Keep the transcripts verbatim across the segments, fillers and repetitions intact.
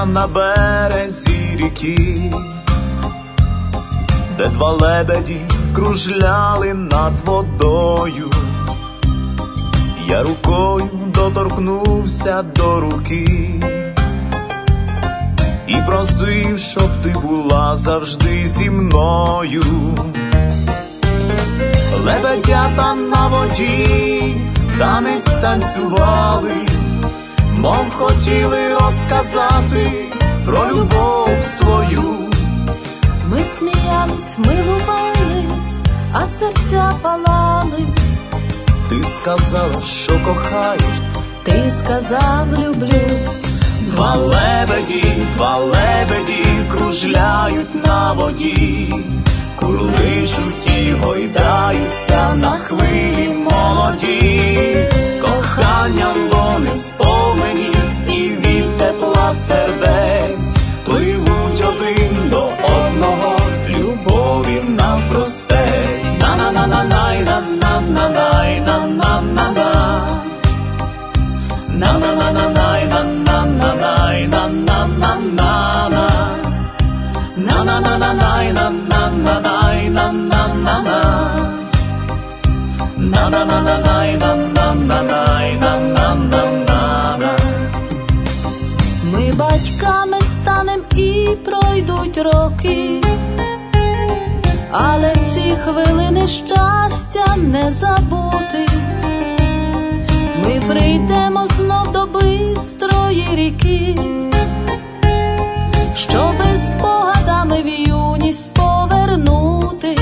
там на березі ріки, де два лебеді кружляли над водою. Я рукою доторкнувся до руки і просив, щоб ти була завжди зі мною. Лебедята на воді танець танцювали, мов хотіли розказати про любов свою. Ми сміялись, милувались, а серця палали. Ти сказала, що кохаєш, ти сказав, люблю. Два лебеді, два лебеді кружляють на воді, курличуть і гойдаються на хвилі молоді. Коханням вони сповнені і від тепла сердець пливуть один до одного, любові навпростець. На-на-на-на-най, на-на-на-най, на-на-на-на, на-на-на-на-най, на-на-на-най, на-на-на-на, на-на-на-на-най, на-на-на-най, на-на-на-на, на-на-на-на-най, на-на-на-най, на-на-на-на. Ми батьками станем і пройдуть роки, але ці хвилини щастя не забути. Ми прийдемо знов до бистрої ріки, щоби спогадами в юність повернутись.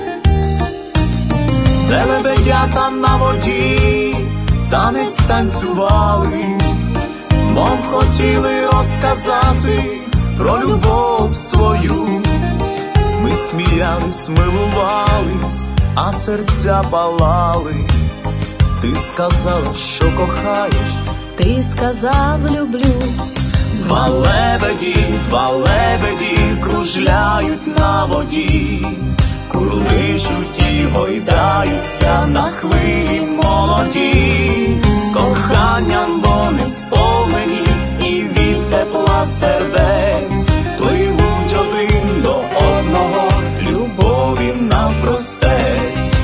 Де лебедята на воді танець танцювали, мов хотіли розказати про любов свою. Ми сміялись, милувались, а серця палали. Ти сказала, що кохаєш, ти сказав, люблю. Два лебеді, два лебеді кружляють на воді, курличуть і гойдаються на хвилі молоді. Коханням вони сповнені і від тепла сердець пливуть один до одного, любові навпростець.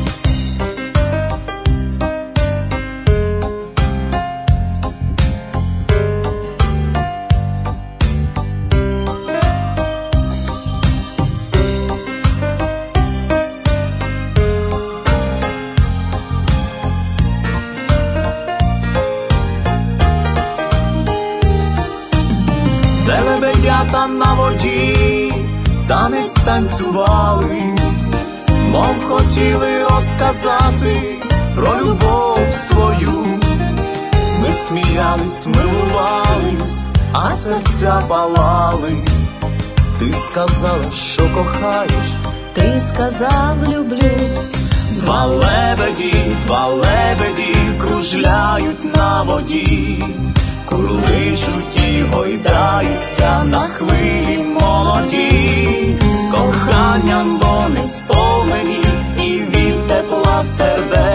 Де лебедята на воді танець танцювали, мов хотіли розказати про любов свою. Ми сміялись, милувались, а серця палали. Ти сказала, що кохаєш, ти сказав, люблю. Два лебеді, два лебеді кружляють на воді, курличуть і гойдаються на хвилі молоді. Коханням вони сповнені і від тепла сердець